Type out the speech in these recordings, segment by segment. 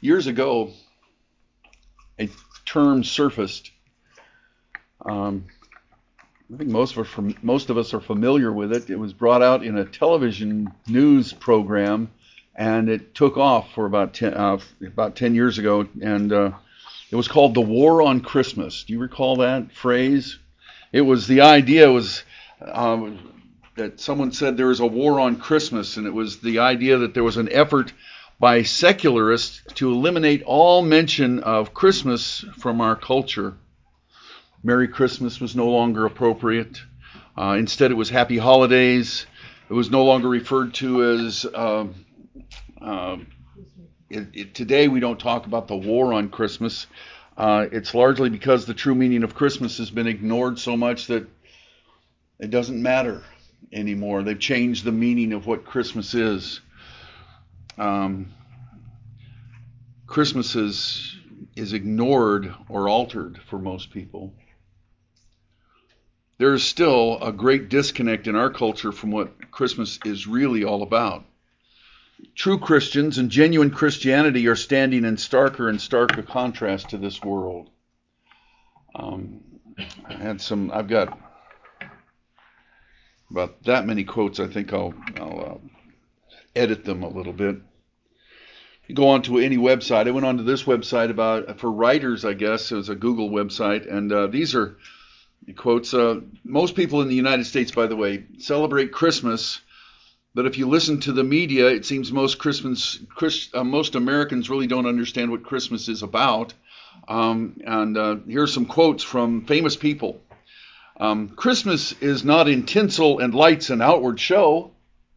Years ago, a term surfaced. I think most of us are familiar with it. It was brought out in a television news program, and it took off for about 10 years ago, and it was called the War on Christmas. Do you recall that phrase? The idea was that someone said there was a war on Christmas, and it was the idea that there was an effort by secularists to eliminate all mention of Christmas from our culture. Merry Christmas was no longer appropriate. Instead, it was Happy Holidays. It was no longer referred to as... today, we don't talk about the war on Christmas. It's largely because the true meaning of Christmas has been ignored so much that it doesn't matter anymore. They've changed the meaning of what Christmas is. Christmas is ignored or altered for most people. There is still a great disconnect in our culture from what Christmas is really all about. True Christians and genuine Christianity are standing in starker and starker contrast to this world. I've got about that many quotes. I think I'll edit them a little bit. You go onto any website. I went onto this website for writers, I guess. It was a Google website, and these are quotes. Most people in the United States, by the way, celebrate Christmas, but if you listen to the media, it seems most Americans really don't understand what Christmas is about. Here's some quotes from famous people. Christmas is not in tinsel and lights and outward show.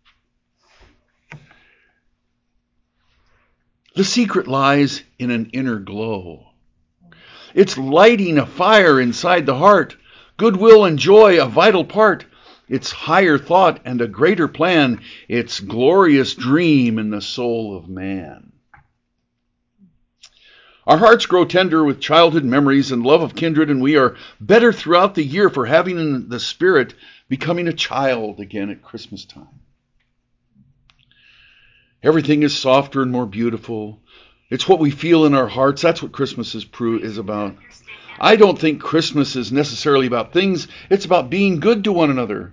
The secret lies in an inner glow. It's lighting a fire inside the heart, goodwill and joy a vital part. It's higher thought and a greater plan. It's glorious dream in the soul of man. Our hearts grow tender with childhood memories and love of kindred, and we are better throughout the year for having in the spirit becoming a child again at Christmas time. Everything is softer and more beautiful. It's what we feel in our hearts. That's what Christmas is about. I don't think Christmas is necessarily about things. It's about being good to one another.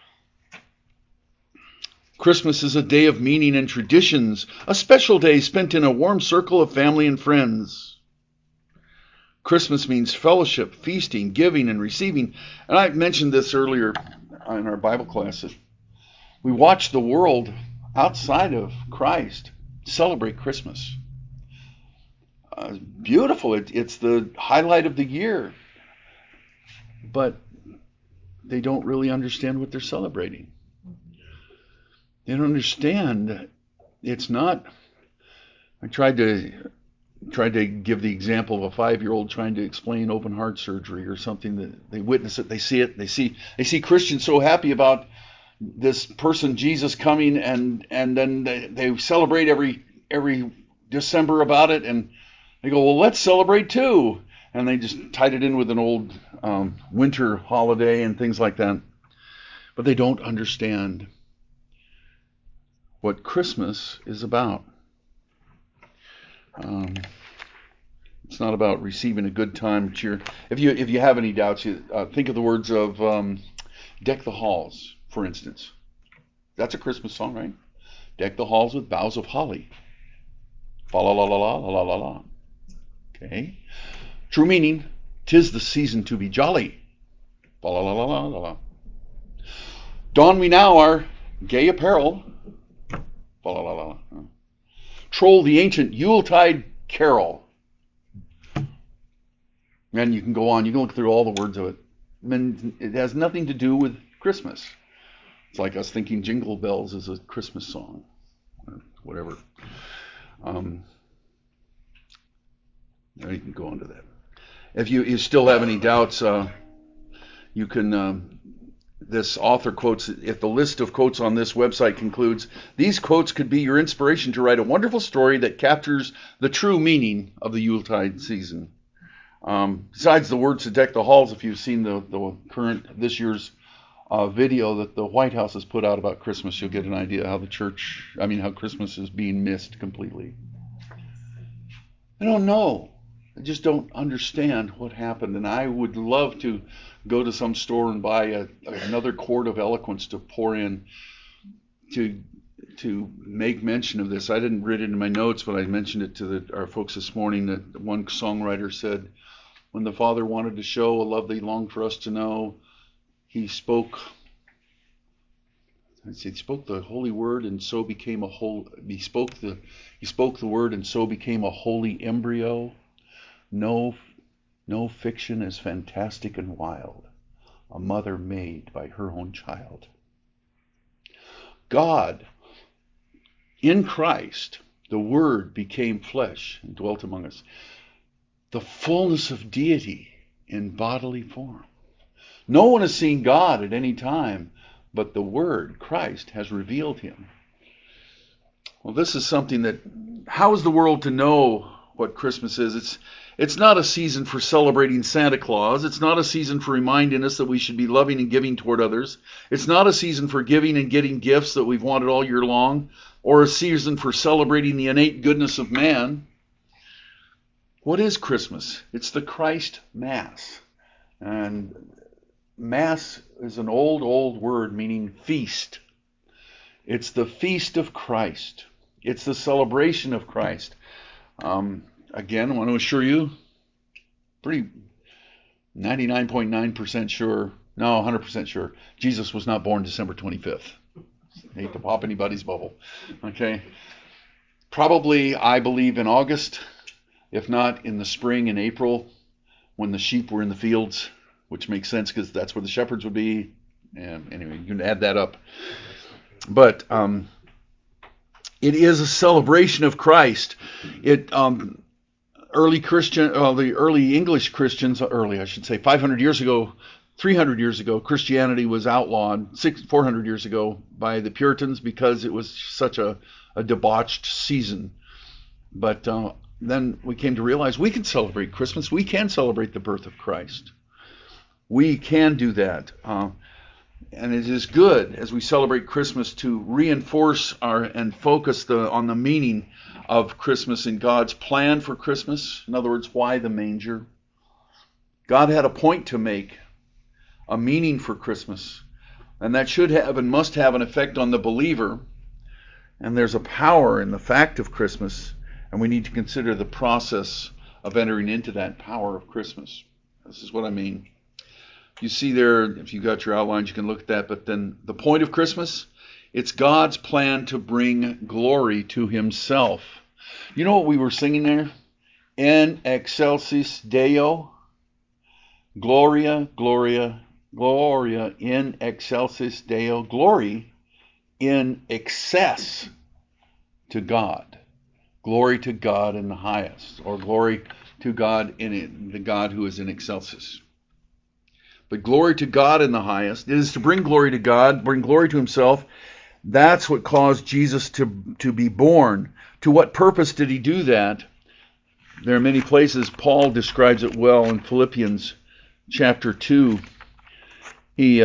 Christmas is a day of meaning and traditions, a special day spent in a warm circle of family and friends. Christmas means fellowship, feasting, giving, and receiving. And I mentioned this earlier in our Bible classes. We watch the world outside of Christ celebrate Christmas. Beautiful. It's the highlight of the year. But they don't really understand what they're celebrating. They don't understand. It's not. I tried to give the example of a 5-year-old trying to explain open heart surgery or something. That they witness it, they see it, they see Christians so happy about this person Jesus coming, and then they celebrate every December about it, and they go, well, let's celebrate too, and they just tied it in with an old winter holiday and things like that. But they don't understand what Christmas is about. It's not about receiving a good time, cheer. If you have any doubts, think of the words of Deck the Halls, for instance. That's a Christmas song, right? Deck the halls with boughs of holly. Fa la la la la la la la. Okay. True meaning, 'tis the season to be jolly. Fa la la la la la la. Don we now our gay apparel. Fa la la la la. Troll the ancient Yuletide carol. And you can go on. You can look through all the words of it. And it has nothing to do with Christmas. It's like us thinking Jingle Bells is a Christmas song, or whatever. You can go on to that. If you still have any doubts, you can. This author quotes, if the list of quotes on this website concludes, these quotes could be your inspiration to write a wonderful story that captures the true meaning of the Yuletide season. Besides the words to deck the halls, if you've seen the current, this year's video that the White House has put out about Christmas, you'll get an idea how Christmas is being missed completely. I don't know. I just don't understand what happened. And I would love to go to some store and buy another quart of eloquence to pour in to make mention of this. I didn't read it in my notes, but I mentioned it to our folks this morning. That one songwriter said, when the Father wanted to show a love that he longed for us to know, he spoke the holy word, and so became a whole. He spoke the word, and so became a holy embryo. No fiction is fantastic and wild. A mother made by her own child. God, in Christ, the Word became flesh and dwelt among us. The fullness of deity in bodily form. No one has seen God at any time, but the Word, Christ, has revealed him. Well, this is something that, how is the world to know what Christmas is? It's not a season for celebrating Santa Claus. It's not a season for reminding us that we should be loving and giving toward others. It's not a season for giving and getting gifts that we've wanted all year long, or a season for celebrating the innate goodness of man. What is Christmas? It's the Christ Mass. And Mass is an old word meaning feast. It's the feast of Christ. It's the celebration of Christ. Again, I want to assure you, pretty 99.9% sure, no, 100% sure, Jesus was not born December 25th. I hate to pop anybody's bubble. Okay. Probably, I believe, in August, if not in the spring, in April, when the sheep were in the fields, which makes sense because that's where the shepherds would be. And anyway, you can add that up. But it is a celebration of Christ. The early English Christians, 500 years ago, 300 years ago, Christianity was outlawed 400 years ago by the Puritans because it was such a debauched season. But then we came to realize we can celebrate Christmas. We can celebrate the birth of Christ. We can do that. And it is good as we celebrate Christmas to reinforce and focus on the meaning of Christmas and God's plan for Christmas. In other words, why the manger? God had a point to make, a meaning for Christmas. And that should have and must have an effect on the believer. And there's a power in the fact of Christmas. And we need to consider the process of entering into that power of Christmas. This is what I mean. You see there, if you got your outlines, you can look at that. But then the point of Christmas, it's God's plan to bring glory to himself. You know what we were singing there? In excelsis Deo. Gloria, Gloria, Gloria in excelsis Deo. Glory in excess to God. Glory to God in the highest. Or glory to God in the God who is in excelsis. But glory to God in the highest. It is to bring glory to God, bring glory to himself. That's what caused Jesus to be born. To what purpose did he do that? There are many places Paul describes it well in Philippians chapter 2. He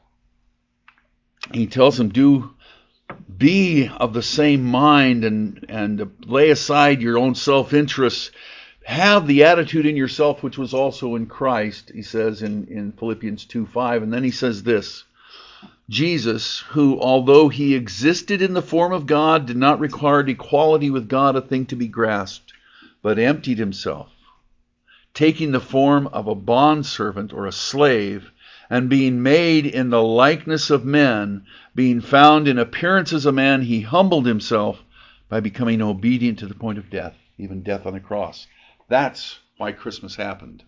tells them, be of the same mind and lay aside your own self-interests. Have the attitude in yourself which was also in Christ, he says in Philippians 2:5. And then he says this, Jesus, who, although he existed in the form of God, did not regard equality with God a thing to be grasped, but emptied himself, taking the form of a bondservant or a slave, and being made in the likeness of men, being found in appearance as a man, he humbled himself by becoming obedient to the point of death, even death on the cross. That's why Christmas happened.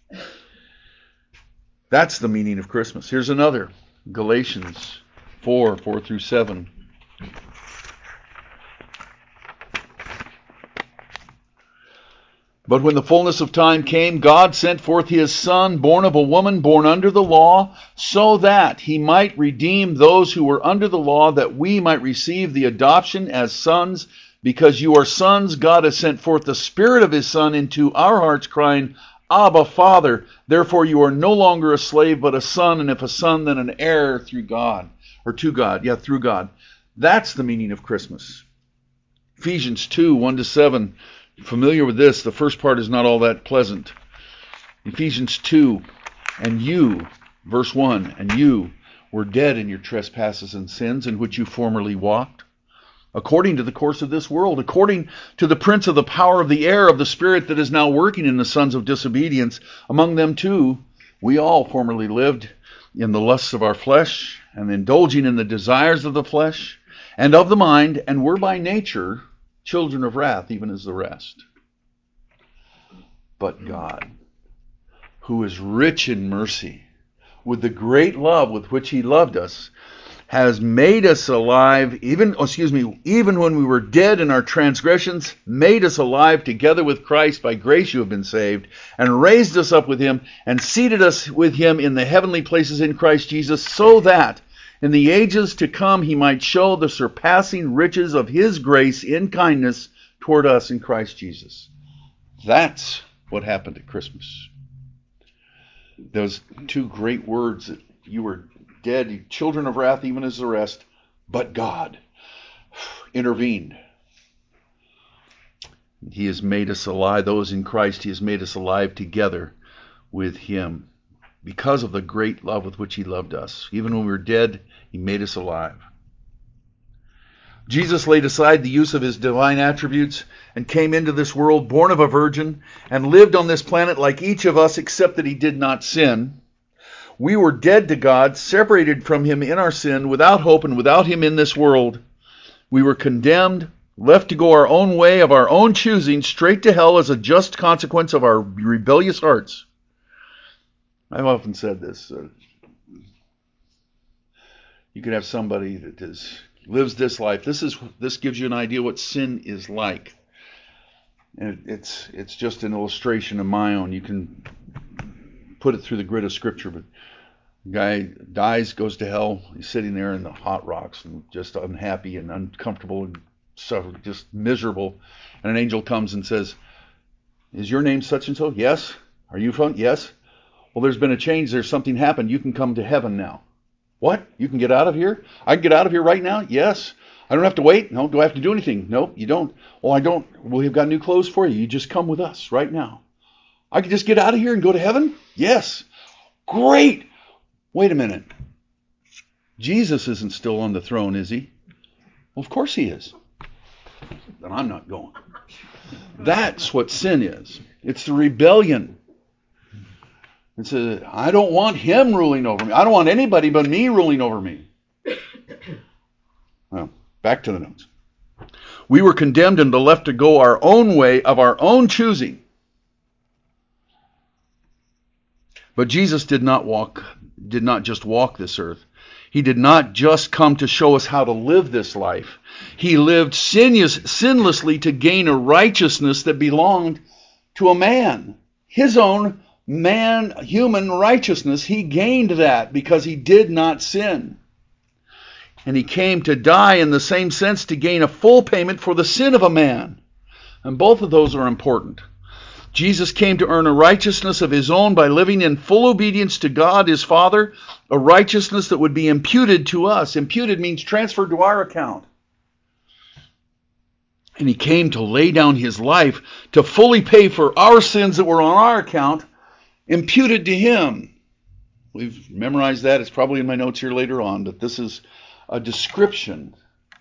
That's the meaning of Christmas. Here's another. Galatians 4:4-7. But when the fullness of time came, God sent forth his Son, born of a woman, born under the law, so that he might redeem those who were under the law, that we might receive the adoption as sons. Because you are sons, God has sent forth the Spirit of his Son into our hearts, crying, Abba, Father. Therefore you are no longer a slave, but a son, and if a son, then an heir through God. Or to God. Yeah, through God. That's the meaning of Christmas. Ephesians 2:1-7 familiar with this. The first part is not all that pleasant. Ephesians 2, and you, verse 1, and you were dead in your trespasses and sins in which you formerly walked, according to the course of this world, according to the prince of the power of the air, of the spirit that is now working in the sons of disobedience. Among them too, we all formerly lived in the lusts of our flesh, and indulging in the desires of the flesh and of the mind, and were by nature children of wrath, even as the rest. But God, who is rich in mercy, with the great love with which he loved us, has made us alive, even when we were dead in our transgressions, made us alive together with Christ. By grace you have been saved, and raised us up with him, and seated us with him in the heavenly places in Christ Jesus, so that in the ages to come he might show the surpassing riches of his grace in kindness toward us in Christ Jesus. That's what happened at Christmas. Those two great words, that you were dead, children of wrath, even as the rest, but God intervened. He has made us alive. Those in Christ, he has made us alive together with him because of the great love with which he loved us. Even when we were dead, he made us alive. Jesus laid aside the use of his divine attributes and came into this world born of a virgin and lived on this planet like each of us, except that he did not sin. We were dead to God, separated from him in our sin, without hope and without him in this world. We were condemned, left to go our own way of our own choosing, straight to hell as a just consequence of our rebellious hearts. I've often said this. You could have somebody that lives this life. This gives you an idea what sin is like. And it's just an illustration of my own. You can put it through the grid of Scripture, but the guy dies, goes to hell. He's sitting there in the hot rocks and just unhappy and uncomfortable and just miserable. And an angel comes and says, "Is your name such and so?" "Yes." "Are you from?" "Yes." "Well, there's been a change. There's something happened. You can come to heaven now." "What? You can get out of here?" "I can get out of here right now?" "Yes." "I don't have to wait?" "No." "Do I have to do anything?" "No, you don't." "Well, I don't." "Well, we've got new clothes for you. You just come with us right now." "I can just get out of here and go to heaven?" "Yes." "Great." "Wait a minute. Jesus isn't still on the throne, is he?" "Well, of course he is." "Then I'm not going." That's what sin is. It's the rebellion. It's I don't want him ruling over me. I don't want anybody but me ruling over me. Well, back to the notes. We were condemned and left to go our own way of our own choosing. But Jesus did not just walk this earth. He did not just come to show us how to live this life. He lived sinlessly to gain a righteousness that belonged to a man. His own human righteousness. He gained that because he did not sin. And he came to die in the same sense to gain a full payment for the sin of a man. And both of those are important. Jesus came to earn a righteousness of his own by living in full obedience to God, his Father, a righteousness that would be imputed to us. Imputed means transferred to our account. And he came to lay down his life to fully pay for our sins that were on our account, imputed to him. We've memorized that. It's probably in my notes here later on, but this is a description.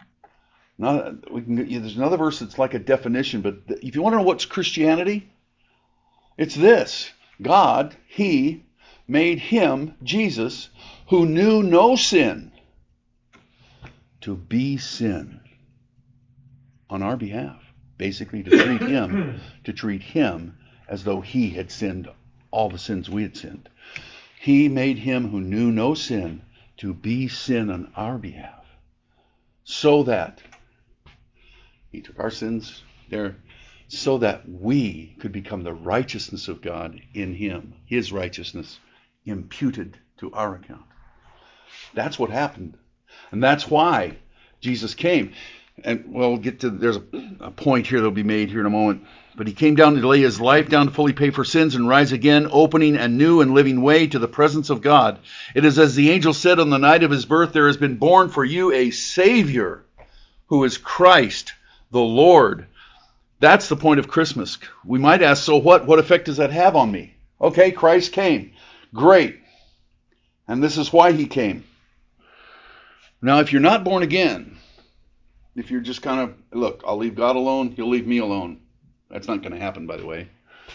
There's another verse that's like a definition, but if you want to know what's Christianity, it's this. God, he made him, Jesus, who knew no sin, to be sin on our behalf. Basically, to treat him as though he had sinned all the sins we had sinned. He made him who knew no sin to be sin on our behalf, so that he took our sins there, so that we could become the righteousness of God in him, his righteousness imputed to our account. That's what happened. And that's why Jesus came. And we'll get to, there's a point here that'll be made here in a moment. But he came down to lay his life down to fully pay for sins and rise again, opening a new and living way to the presence of God. It is as the angel said on the night of his birth, there has been born for you a Savior who is Christ the Lord. That's the point of Christmas. We might ask, so what? What effect does that have on me? Okay, Christ came. Great. And this is why he came. Now, if you're not born again, if you're just kind of, look, I'll leave God alone, he'll leave me alone. That's not going to happen, by the way.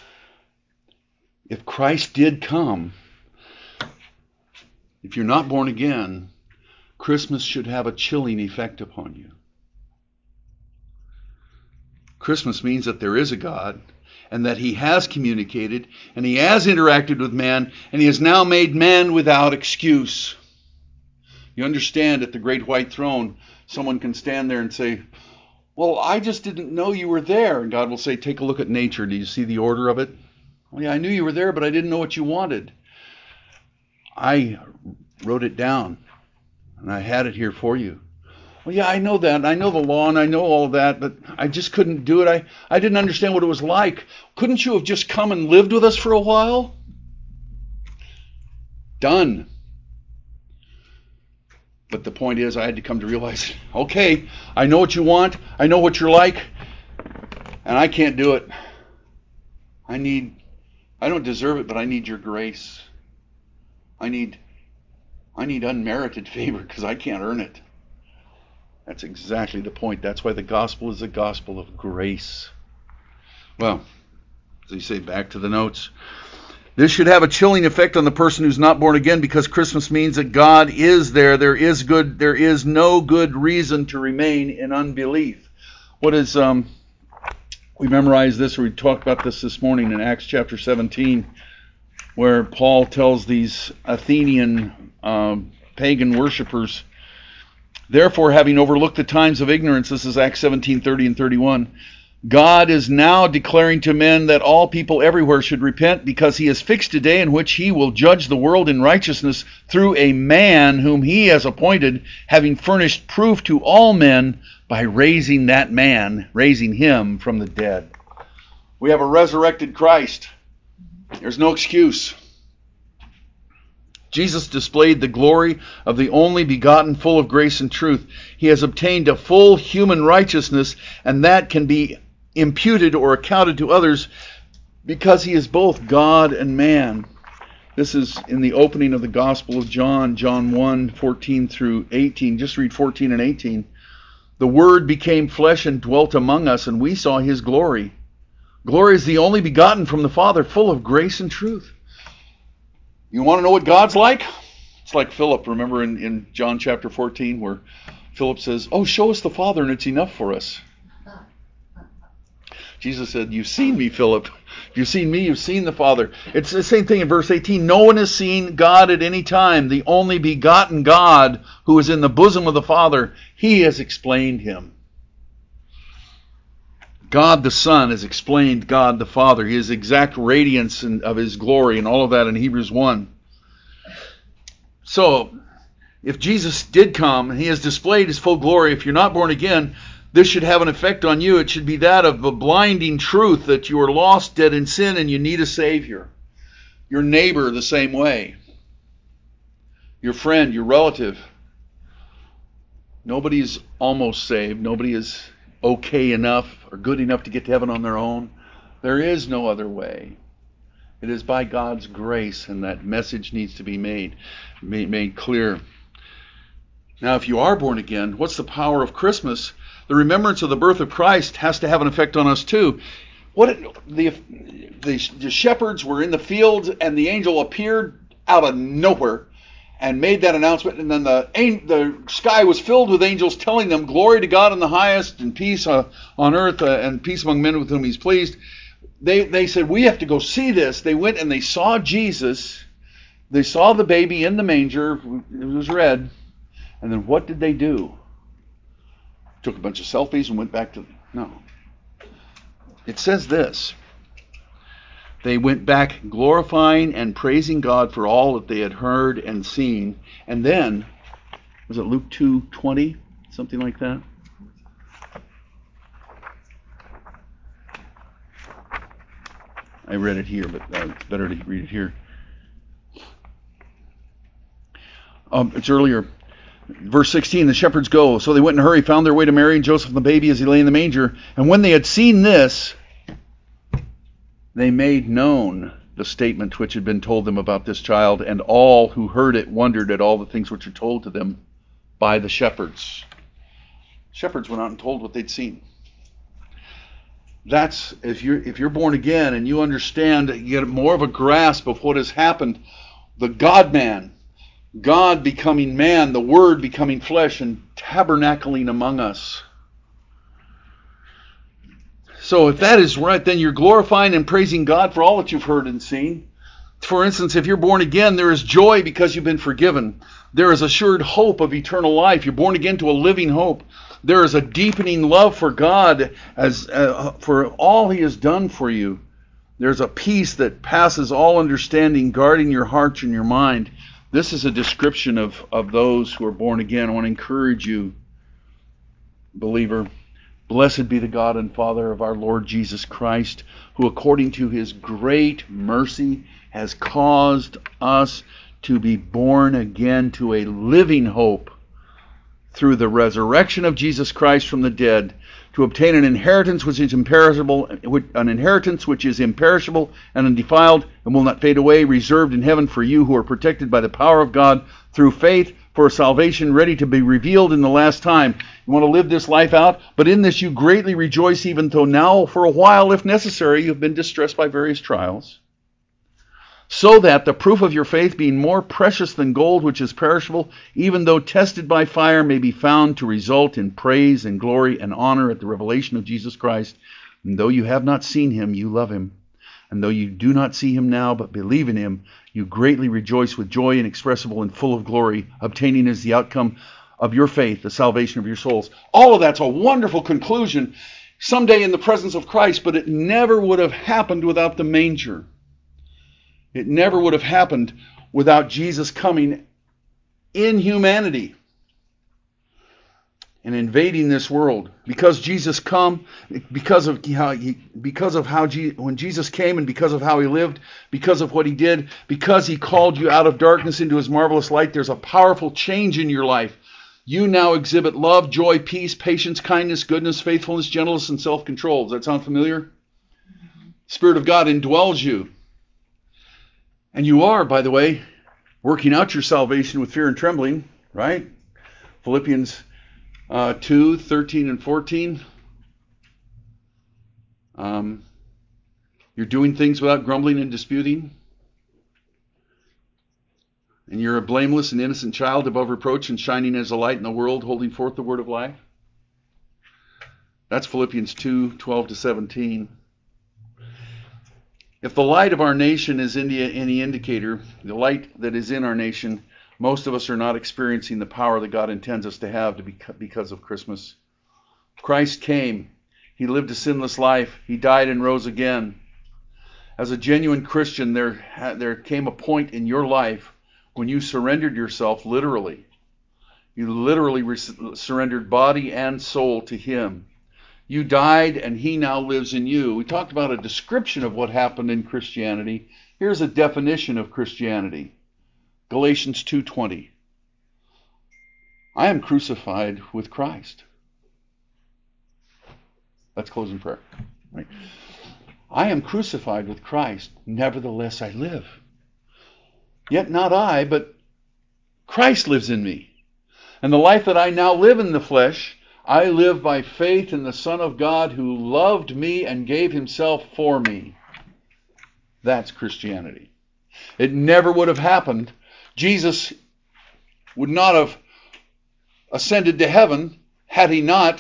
If Christ did come, if you're not born again, Christmas should have a chilling effect upon you. Christmas means that there is a God, and that he has communicated, and he has interacted with man, and he has now made man without excuse. You understand, at the great white throne, someone can stand there and say, well, I just didn't know you were there. And God will say, take a look at nature. Do you see the order of it? Well, yeah, I knew you were there, but I didn't know what you wanted. I wrote it down, and I had it here for you. Well, yeah, I know that. I know the law, and I know all of that, but I just couldn't do it. I didn't understand what it was like. Couldn't you have just come and lived with us for a while? Done. But the point is, I had to come to realize, okay, I know what you want. I know what you're like, and I can't do it. I don't deserve it, but I need your grace. I need unmerited favor because I can't earn it. That's exactly the point. That's why the gospel is a gospel of grace. Well, as you say, back to the notes. This should have a chilling effect on the person who's not born again, because Christmas means that God is there. There is no good reason to remain in unbelief. What is we memorized this, or we talked about this morning in Acts chapter 17, where Paul tells these Athenian pagan worshipers, therefore, having overlooked the times of ignorance, this is Acts 17:30 and 31, God is now declaring to men that all people everywhere should repent, because he has fixed a day in which he will judge the world in righteousness through a man whom he has appointed, having furnished proof to all men by raising him from the dead. We have a resurrected Christ. There's no excuse. Jesus displayed the glory of the only begotten, full of grace and truth. He has obtained a full human righteousness, and that can be imputed or accounted to others because he is both God and man. This is in the opening of the Gospel of John, John 1:14 through 18. Just read 14 and 18. The Word became flesh and dwelt among us, and we saw his glory. Glory is the only begotten from the Father, full of grace and truth. You want to know what God's like? It's like Philip, remember in John chapter 14, where Philip says, oh, show us the Father and it's enough for us. Jesus said, you've seen me, Philip. You've seen me, you've seen the Father. It's the same thing in verse 18. No one has seen God at any time. The only begotten God who is in the bosom of the Father, he has explained him. God the Son has explained God the Father, his exact radiance of his glory and all of that in Hebrews 1. So, if Jesus did come and he has displayed his full glory, if you're not born again, this should have an effect on you. It should be that of a blinding truth that you are lost, dead in sin, and you need a Savior. Your neighbor the same way. Your friend, your relative. Nobody's almost saved. Nobody is okay enough or good enough to get to heaven on their own. There is no other way. It is by God's grace, and that message needs to be made clear. Now, if you are born again, what's the power of Christmas? The remembrance of the birth of Christ has to have an effect on us too. The shepherds were in the fields, and the angel appeared out of nowhere and made that announcement, and then the sky was filled with angels telling them, glory to God in the highest, and peace on earth, and peace among men with whom he's pleased. They said, we have to go see this. They went and they saw Jesus. They saw the baby in the manger. It was red. And then what did they do? Took a bunch of selfies and went back to... No. It says this. They went back glorifying and praising God for all that they had heard and seen. And then, was it Luke 2:20? Something like that? I read it here, but it's better to read it here. It's earlier. Verse 16, the shepherds go. So they went in a hurry, found their way to Mary and Joseph and the baby as he lay in the manger. And when they had seen this, they made known the statement which had been told them about this child, and all who heard it wondered at all the things which were told to them by the shepherds. Shepherds went out and told what they'd seen. That's, if you're born again and you understand, you get more of a grasp of what has happened. The God-man, God becoming man, the Word becoming flesh and tabernacling among us. So if that is right, then you're glorifying and praising God for all that you've heard and seen. For instance, if you're born again, there is joy because you've been forgiven. There is assured hope of eternal life. You're born again to a living hope. There is a deepening love for God as for all He has done for you. There's a peace that passes all understanding, guarding your heart and your mind. This is a description of those who are born again. I want to encourage you, believer. Blessed be the God and Father of our Lord Jesus Christ, who according to His great mercy has caused us to be born again to a living hope through the resurrection of Jesus Christ from the dead, to obtain an inheritance which is imperishable, and undefiled, and will not fade away, reserved in heaven for you who are protected by the power of God through faith, for salvation ready to be revealed in the last time. You want to live this life out, but in this you greatly rejoice, even though now for a while, if necessary, you have been distressed by various trials, so that the proof of your faith, being more precious than gold which is perishable, even though tested by fire, may be found to result in praise and glory and honor at the revelation of Jesus Christ. And though you have not seen Him, you love Him. And though you do not see Him now, but believe in Him, you greatly rejoice with joy inexpressible and full of glory, obtaining as the outcome of your faith the salvation of your souls. All of that's a wonderful conclusion someday in the presence of Christ, but it never would have happened without the manger. It never would have happened without Jesus coming in humanity and invading this world. Because Jesus come, when Jesus came and because of how He lived, because of what He did, because He called you out of darkness into His marvelous light, there's a powerful change in your life. You now exhibit love, joy, peace, patience, kindness, goodness, faithfulness, gentleness, and self-control. Does that sound familiar? Spirit of God indwells you. And you are, by the way, working out your salvation with fear and trembling, right? Philippians 2:13 and 14. You're doing things without grumbling and disputing. And you're a blameless and innocent child above reproach and shining as a light in the world, holding forth the word of life. That's Philippians 2:12 to 17. If the light of our nation is any indicator, the light that is in our nation, most of us are not experiencing the power that God intends us to have because of Christmas. Christ came. He lived a sinless life. He died and rose again. As a genuine Christian, there came a point in your life when you surrendered yourself literally. You literally surrendered body and soul to Him. You died and He now lives in you. We talked about a description of what happened in Christianity. Here's a definition of Christianity. Galatians 2:20. I am crucified with Christ. Let's close in prayer. Right? I am crucified with Christ. Nevertheless I live. Yet not I, but Christ lives in me. And the life that I now live in the flesh, I live by faith in the Son of God who loved me and gave Himself for me. That's Christianity. It never would have happened. Jesus would not have ascended to heaven had He not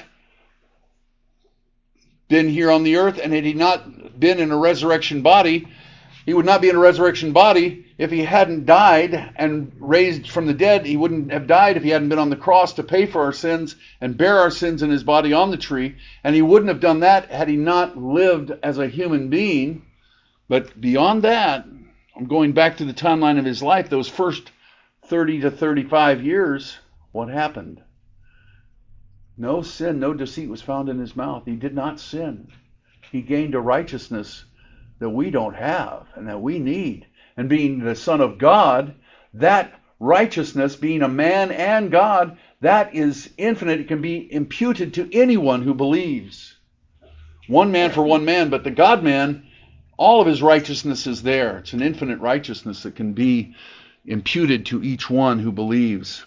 been here on the earth and had He not been in a resurrection body. He would not be in a resurrection body if He hadn't died and raised from the dead. He wouldn't have died if He hadn't been on the cross to pay for our sins and bear our sins in His body on the tree. And He wouldn't have done that had He not lived as a human being. But beyond that, I'm going back to the timeline of His life, those first 30 to 35 years, what happened? No sin, no deceit was found in His mouth. He did not sin. He gained a righteousness that we don't have and that we need. And being the Son of God, that righteousness, being a man and God, that is infinite. It can be imputed to anyone who believes. One man for one man, but the God-man, all of his righteousness is there. It's an infinite righteousness that can be imputed to each one who believes.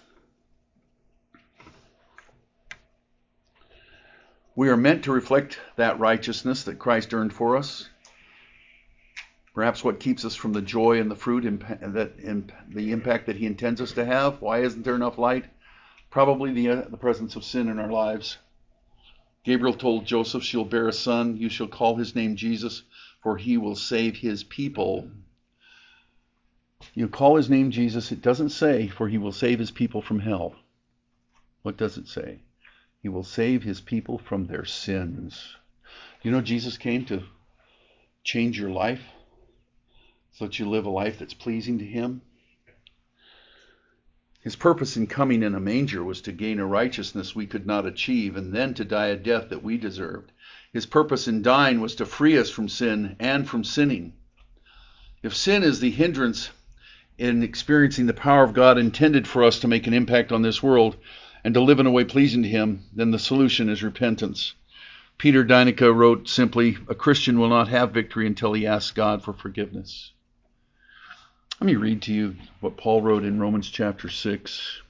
We are meant to reflect that righteousness that Christ earned for us. Perhaps what keeps us from the joy and the fruit, the impact that he intends us to have. Why isn't there enough light? Probably the presence of sin in our lives. Gabriel told Joseph, she'll bear a son. You shall call his name Jesus, for he will save his people. You call his name Jesus. It doesn't say, for he will save his people from hell. What does it say? He will save his people from their sins. You know, Jesus came to change your life so that you live a life that's pleasing to him. His purpose in coming in a manger was to gain a righteousness we could not achieve, and then to die a death that we deserved. His purpose in dying was to free us from sin and from sinning. If sin is the hindrance in experiencing the power of God intended for us to make an impact on this world and to live in a way pleasing to him, then the solution is repentance. Peter Deinicke wrote simply, a Christian will not have victory until he asks God for forgiveness. Let me read to you what Paul wrote in Romans chapter 6,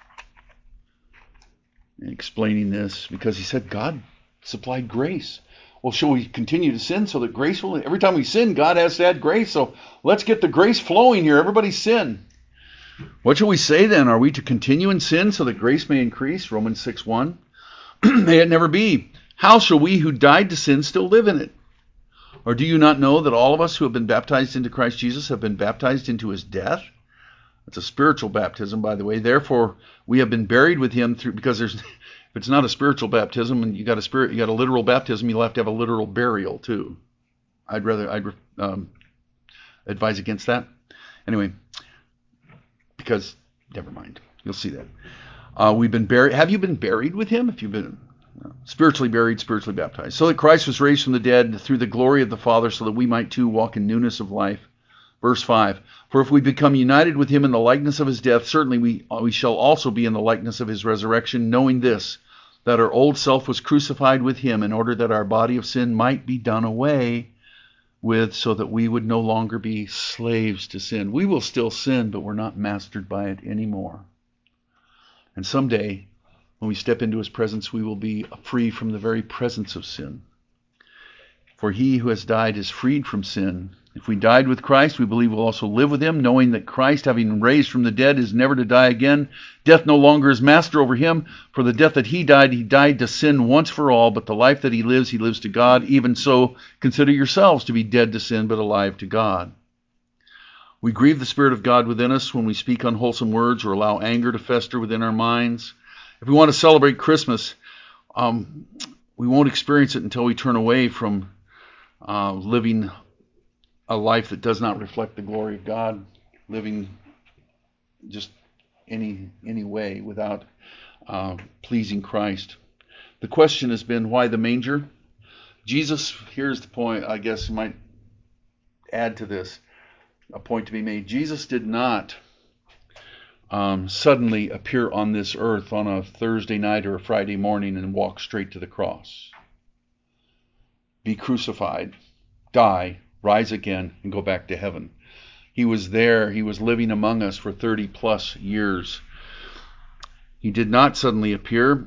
explaining this, because he said God supplied grace. Well, shall we continue to sin so that grace will... Every time we sin, God has to add grace, so let's get the grace flowing here. Everybody sin. What shall we say then? Are we to continue in sin so that grace may increase? Romans 6:1. May it never be. How shall we who died to sin still live in it? Or do you not know that all of us who have been baptized into Christ Jesus have been baptized into his death? It's a spiritual baptism, by the way. Therefore, we have been buried with him through, because if it's not a spiritual baptism and you got a literal baptism, you'll have to have a literal burial too. I'd advise against that. Anyway, because never mind, you'll see that. We've been buried. Have you been buried with him? If you've been spiritually buried, spiritually baptized, so that Christ was raised from the dead through the glory of the Father, so that we might too walk in newness of life. Verse 5, for if we become united with him in the likeness of his death, certainly we shall also be in the likeness of his resurrection, knowing this, that our old self was crucified with him in order that our body of sin might be done away with, so that we would no longer be slaves to sin. We will still sin, but we're not mastered by it anymore. And someday, when we step into his presence, we will be free from the very presence of sin. For he who has died is freed from sin. If we died with Christ, we believe we'll also live with him, knowing that Christ, having been raised from the dead, is never to die again. Death no longer is master over him. For the death that he died to sin once for all, but the life that he lives to God. Even so, consider yourselves to be dead to sin, but alive to God. We grieve the Spirit of God within us when we speak unwholesome words or allow anger to fester within our minds. If we want to celebrate Christmas, we won't experience it until we turn away from living a life that does not reflect the glory of God, living just any way without pleasing Christ. The question has been, why the manger? Jesus, here's the point, I guess you might add to this, a point to be made. Jesus did not suddenly appear on this earth on a Thursday night or a Friday morning and walk straight to the cross, be crucified, die, rise again, and go back to heaven. He was there. He was living among us for 30 plus years. He did not suddenly appear.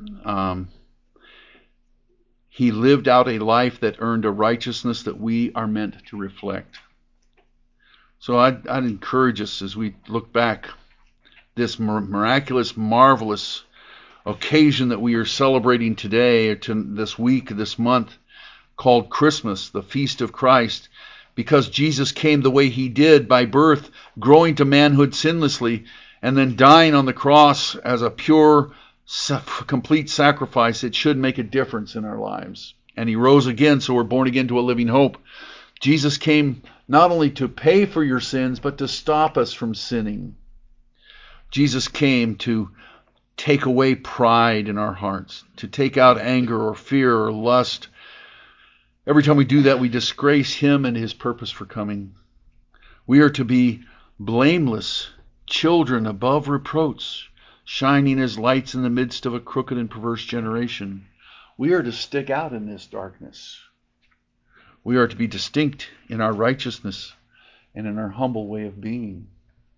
He lived out a life that earned a righteousness that we are meant to reflect. So I'd encourage us as we look back, this miraculous, marvelous occasion that we are celebrating today, or this week, this month, called Christmas, the feast of Christ, because Jesus came the way he did by birth, growing to manhood sinlessly, and then dying on the cross as a pure, complete sacrifice. It should make a difference in our lives. And he rose again, so we're born again to a living hope. Jesus came not only to pay for your sins, but to stop us from sinning. Jesus came to take away pride in our hearts, to take out anger or fear or lust. Every time we do that, we disgrace him and his purpose for coming. We are to be blameless children above reproach, shining as lights in the midst of a crooked and perverse generation. We are to stick out in this darkness. We are to be distinct in our righteousness and in our humble way of being.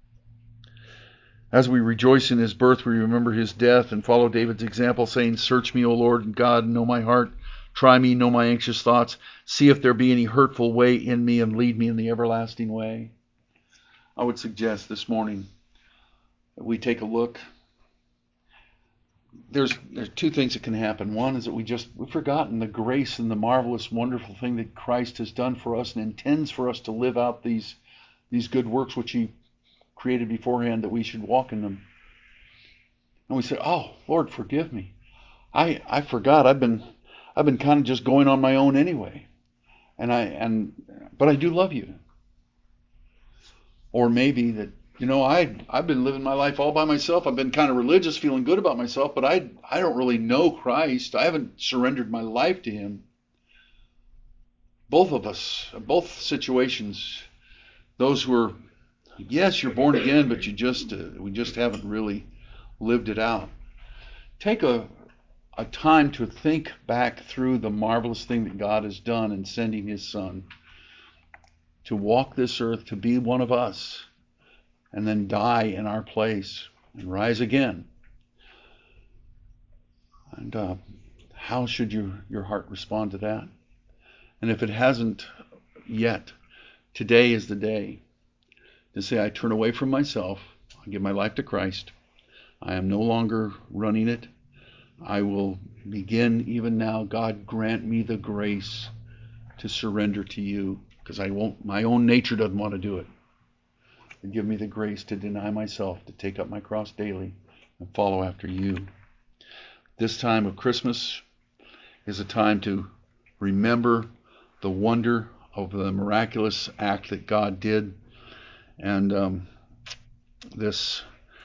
As we rejoice in his birth, we remember his death and follow David's example, saying, "Search me, O Lord God, and know my heart. Try me, know my anxious thoughts. See if there be any hurtful way in me, and lead me in the everlasting way." I would suggest this morning that we take a look. There's two things that can happen. One is that we've forgotten the grace and the marvelous, wonderful thing that Christ has done for us and intends for us to live out these good works which he created beforehand, that we should walk in them. And we say, "Oh, Lord, forgive me. I forgot. I've been kind of just going on my own anyway. But I do love you." Or maybe that, I've been living my life all by myself. I've been kind of religious, feeling good about myself, but I don't really know Christ. I haven't surrendered my life to him. Both of us, both situations, those who are, yes, you're born again, but we just haven't really lived it out. Take a time to think back through the marvelous thing that God has done in sending his Son to walk this earth, to be one of us, and then die in our place and rise again. And how should your heart respond to that? And if it hasn't yet, today is the day to say, "I turn away from myself. I give my life to Christ. I am no longer running it. I will begin even now. God, grant me the grace to surrender to you, because my own nature doesn't want to do it. And give me the grace to deny myself, to take up my cross daily and follow after you." This time of Christmas is a time to remember the wonder of the miraculous act that God did, and this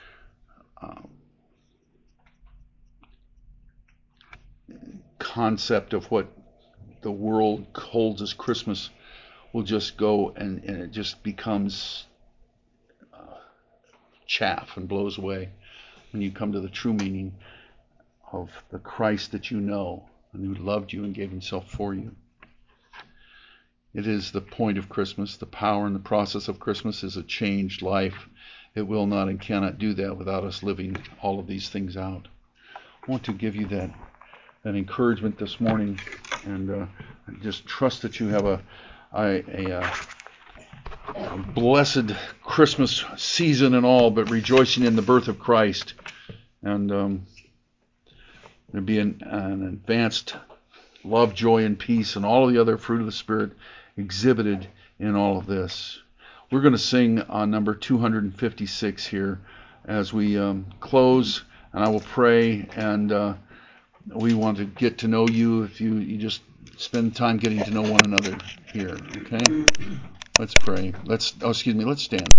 concept of what the world holds as Christmas will just go, and it just becomes chaff and blows away when you come to the true meaning of the Christ that you know and who loved you and gave himself for you. It is the point of Christmas. The power and the process of Christmas is a changed life. It will not and cannot do that without us living all of these things out. I want to give you that encouragement this morning, and just trust that you have a blessed Christmas season and all, but rejoicing in the birth of Christ. And there'll be an advanced love, joy, and peace, and all of the other fruit of the Spirit exhibited in all of this. We're going to sing on number 256 here as we close, and I will pray, and we want to get to know you. If you just spend time getting to know one another here, okay? Let's pray. Let's stand.